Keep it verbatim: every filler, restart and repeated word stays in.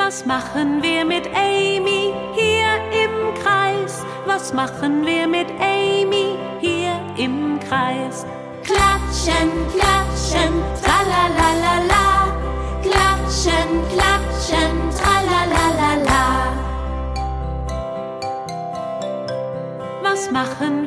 Was machen wir mit Amy hier im Kreis? Was machen wir mit Amy hier im Kreis? Klatschen, klatschen, tralalalala. Klatschen, klatschen, tralalalala. Was machen